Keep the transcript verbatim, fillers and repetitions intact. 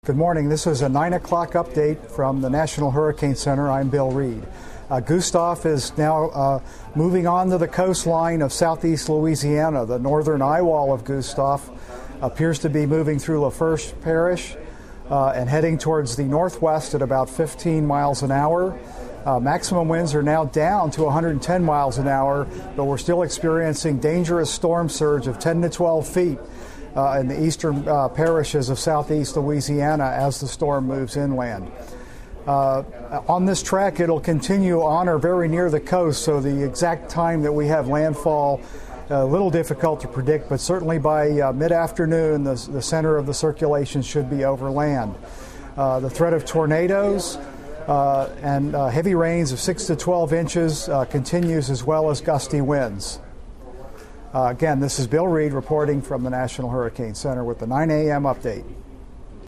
Good morning. This is a nine o'clock update from the National Hurricane Center. I'm Bill Reed. Uh, Gustav is now uh, moving on to the coastline of southeast Louisiana. The northern eye wall of Gustav appears to be moving through Lafourche Parish uh, and heading towards the northwest at about fifteen miles an hour. Uh, maximum winds are now down to one hundred ten miles an hour, but we're still experiencing dangerous storm surge of ten to twelve feet. Uh, in the eastern uh, parishes of southeast Louisiana as the storm moves inland. Uh, on this track, it'll continue on or very near the coast, so the exact time that we have landfall, a little difficult to predict, but certainly by uh, mid-afternoon, the, the center of the circulation should be over land. Uh, the threat of tornadoes uh, and uh, heavy rains of six to twelve inches uh, continues, as well as gusty winds. Uh, again, this is Bill Reed reporting from the National Hurricane Center with the nine a.m. update.